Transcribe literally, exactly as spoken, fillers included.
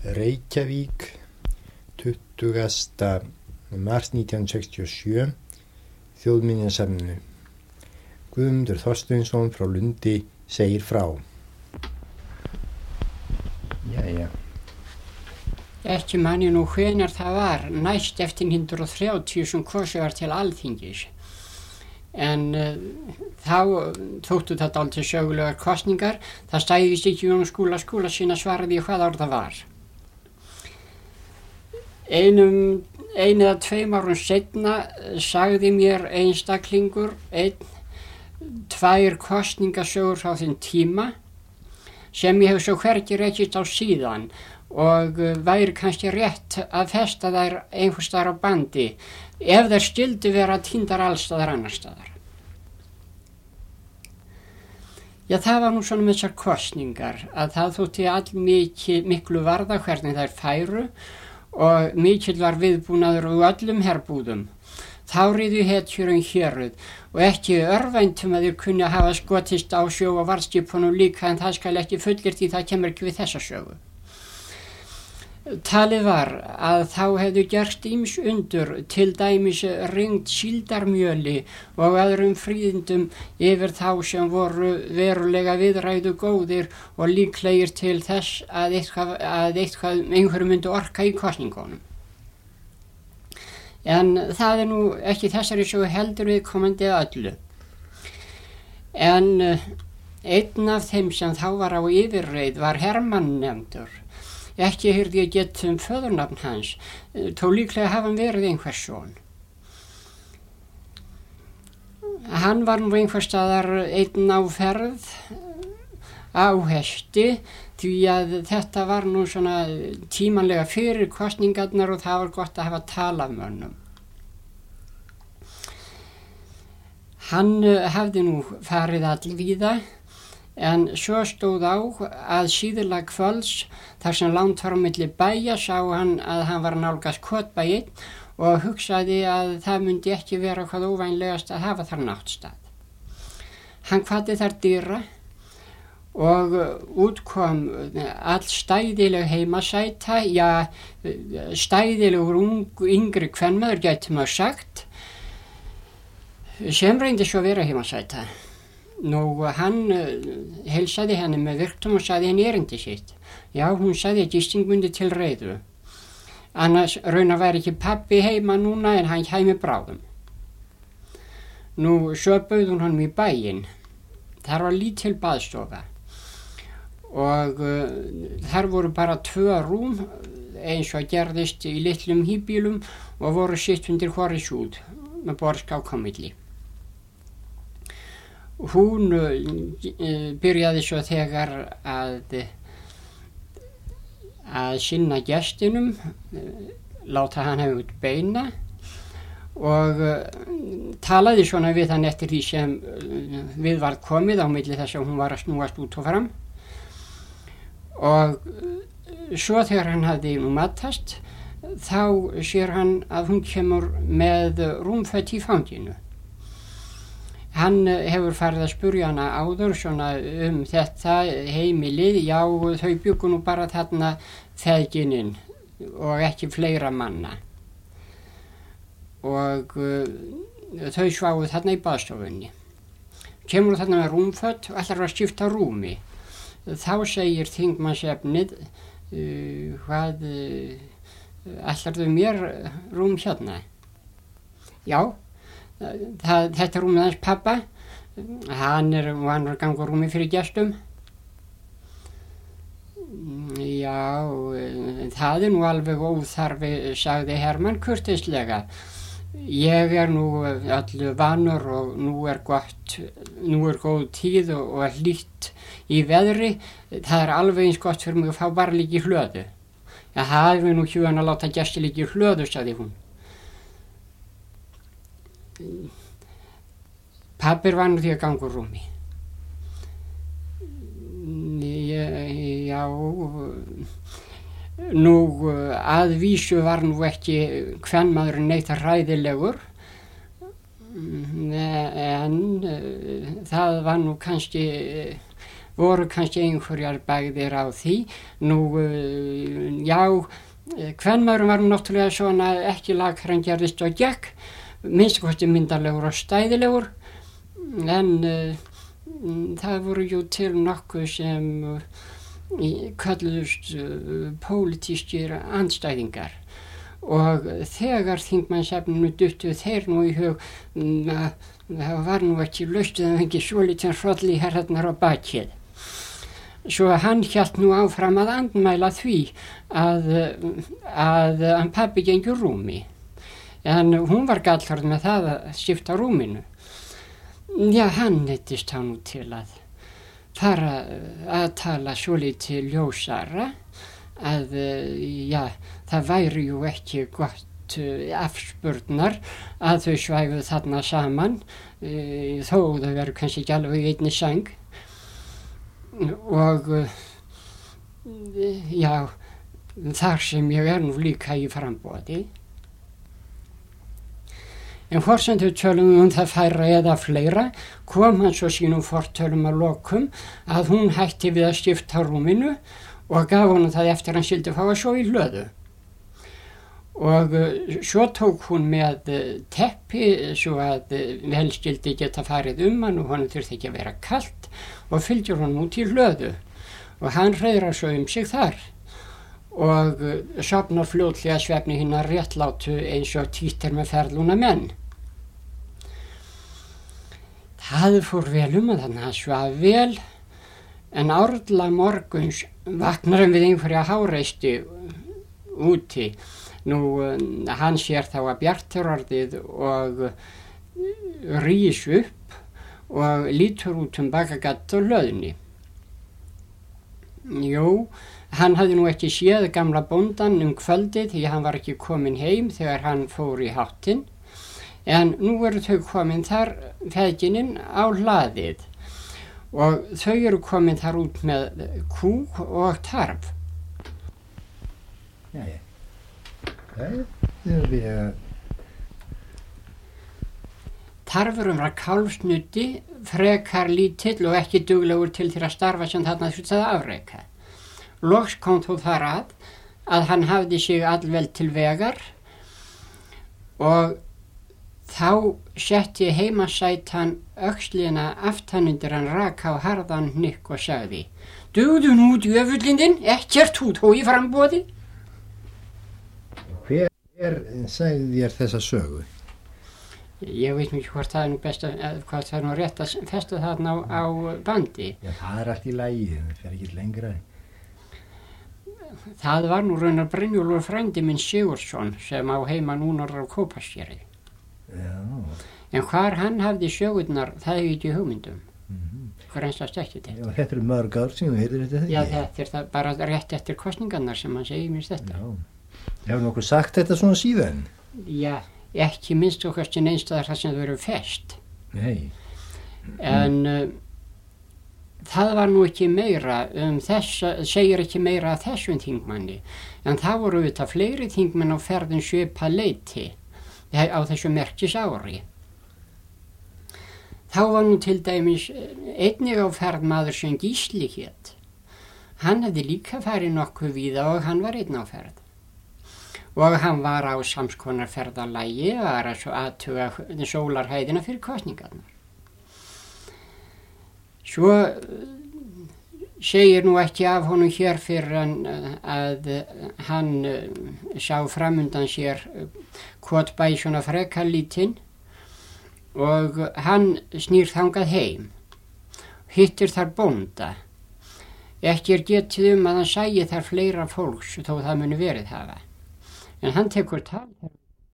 Reykjavík, tuttugasta mars nítján hundruð sextíu og sjö, Þjóðminjasafninu. Guðmundur Þorsteinsson frá Lundi segir frá. Jæja. Ekki man ég nú hvenær það var, næst eftir nítján hundruð þrjátíu sem kosið var til Alþingis. En uh, þá þóttu þetta aldrei sögulegar kosningar, það stæðist ekki Jón Skúla Skúlasyni að svaraði ég hvað ár það var. Einum, einu eða tveim árum seinna sagði mér einstaklingur, einn, tvær kosningasögur frá þeim tíma sem ég hef svo hvergi rekist á síðan og væri kannski rétt að festa þær einhvers staðar á bandi ef þær skyldu vera týndar allstaðar annar staðar. Já, það var nú svona með þessar kosningar að það þótti all mikil, miklu varða hvernig þær færu og mikill var viðbúnaður úr öllum herbúðum. Þá riðu hetjur um héruð og ekki örvæntum að þeir kunni að hafa skotist á sjó og varðskipunum líka en það skal ekki fullyrt því það kemur ekki við þessa sögu. Talið var að þá hefðu gerst ýmis undur, til dæmis ringt síldarmjöli og öðrum fríðindum yfir þá sem voru verulega viðræðu góðir og líklegir til þess að eitthvað, að eitthvað einhverju myndi orka í kosningunum. En það er nú ekki þessari sögu heldur viðkomandi öllu. En einn af þeim sem þá var á yfirreið var Hermann nefndur. Ekki heyrði ég get um föðurnafn hans, þó líklega hafa hann verið einhvers son. Hann var nú einhvers staðar einn á ferð á hesti því að þetta var nú svona tímanlega fyrir kosningarnar og það var gott að hafa talað með honum. Hann hafði nú farið allvíða en svo stóð á að síðla kvölds þar sem langt var á milli bæja sá hann að hann var nálgast Kotbæinn og hugsaði að það myndi ekki vera hvað óvænlegast að hafa þar náttstað. Hann kvaddi þar dyra og út kom all stæðileg heimasæta, já, stæðilegur ung, yngri kvenmaður gæti maður sagt, sem reyndi svo að vera heimasæta. Nú, hann heilsaði henni með virktum og sagði henni erindi sitt. Já, hún sagði að gisting myndi til reiðu. Annars raunar væri ekki pabbi heima núna en hann kæmi bráðum. Nú, svo bauð hún honum í bæinn. Þar var lítil baðstofa. Og uh, þar voru bara tvö rúm eins og gerðist í litlum hýbílum og voru sitt undir hvorri súð með borðskák á milli. Hún uh, byrjaði svo þegar að, að sinna gestinum, uh, láta hann hafa út beina og uh, talaði svona við hann eftir því sem uh, við var komið á milli þess að hún var að snúast út og fram. Og svo þegar hann hafði nú matast, þá sér hann að hún kemur með rúmfött í fanginu. Hann hefur farið að spurja hana áður svona um þetta heimilið, já þau bjuggu nú bara þarna feðginin og ekki fleira manna. Og uh, þau sváðu þarna í baðstofunni. Kemur þarna með rúmfött og ætlar að skipta rúmi. Þá segir þingmannsefnið, uh, hvað, uh, ætlarðu mér rúm hérna? Já, það, þetta er rúmið hans pappa, hann er vanur að ganga rúmi fyrir gestum. Já, uh, það er nú alveg óþarfi, sagði Hermann kurteislega. Ég er nú öllu vanur og nú er gott, nú er góð tíð og, og hlýtt í veðri. Það er alveg eins gott fyrir mig að fá bara líka í hlöðu. Já, það er nú hjúan að láta gesti líka í hlöðu, sagði hún. Pabbir var nú því að ganga úr rúmi. Já, nú að vísu var nú ekki kvenmaðurinn neitt hræðilegur en það var nú kannski voru kannski einhverjar bagðir á því. Nú, uh, já, kvenmaðurinn var náttúrulega svona ekki lakar en gerðist og gekk, minnst kosti myndarlegur og stæðilegur, en uh, það voru jú til nokkuð sem uh, kalluðust uh, pólitískir andstæðingar. Og þegar þingmannsefninu duttu þeir nú í hug að það var nú ekki laust að það fengi svolítið hroll í herðarnar á bakið. Svo hann hélt nú áfram að andmæla því að, að hann pabbi gengur rúmi. En hún var gallhörð með það að skipta rúminu. Já, hann neyddist hann nú til að fara að tala svolítið ljósara, að já, það væri jú ekki gott afspurnar að þau svæfuð þarna saman, þó þau veru kannski ekki alveg í einni sæng. Og já, þar sem ég er nú líka í framboði. En forsendur tölum um það færra eða fleira, kom hann svo sínum fortölum að lokum að hún hætti við að skipta rúminu og gaf honum það eftir hann skyldi fá að svo í hlöðu. Og uh, svo tók hún með uh, teppi svo að uh, vel skyldi geta farið um hann og honum þurfti ekki að vera kalt og fylgir honum út í hlöðu. Og hann hreiðrar svo um sig þar og uh, sofnar fljótlega svefni hinna réttlátu eins og títir með ferluna menn. Það fór vel um að þannig að svaf vel, en árla morguns vaknar hann við einhverja háreisti úti. Nú, hann sér þá að bjart er orðið og rís upp og lítur út um bakagat og hlöðni. Jú, hann hafði nú ekki séð gamla bóndan um kvöldið því hann var ekki kominn heim þegar hann fór í háttinn. En nú eru þau komin þar feðginin á hlaðið og þau eru komin þar út með kú og tarf. Já, já. Það er við að... Tarfurum var kálfsnutti, frekar lítill og ekki duglegur til þeirra starfa sem þarna þurfti að afreka. Loks kom þó þar að að hann hafði sig allvel til vegar og þá setti heimasætan öxlina aftan undir hann rak á harðan hnykk og sagði: Dugðu nú djöfullindin, ekkert út og í framboði. Hver sagði þér þessa sögu? Ég veit ekki hvort það er nú best að, hvort það er nú rétt að festa þarna á, á bandi. Já, það er allt í lagi, það fer ekki lengra. Það var nú raunar Brynjólfur frændi minn Sigurðsson sem á heima núna á Kópaskeri. Já. En hvar hann hafði sögurnar, það er ekki í hugmyndum. Mm-hmm. Hver eins að stekki þetta. Já, þetta eru mörg ár sem þú heyrðir þetta. Já, þetta er það bara rétt eftir kosningarnar sem hann segir mér þetta. Já. Hefur nokkuð sagt þetta svona síðan? Já, ekki minnst okkar til einstæðar þar sem þau eru fest. Nei. En uh, það var nú ekki meira um þessa, segir ekki meira að þessum þingmanni. En það voru auðvitað fleiri þingmenn á ferðin svipað leyti á þessu merkis ári. Þá var nú til dæmis einnig á ferð maður sem Gísli hét. Hann hefði líka farið nokkuð víða og hann var einn á ferð. Og hann var á samskonar ferðalagi og var að athuga sólarhæðina fyrir kosningarnar. Svo segir nú ekki af honum hér fyrir en að hann sá framundan sér Kotbæ svona frekar lítinn og hann snýr þangað heim, hittir þar bónda. Ekki er getið um að hann sæi þar fleira fólks þó það muni verið hafa. En hann tekur tal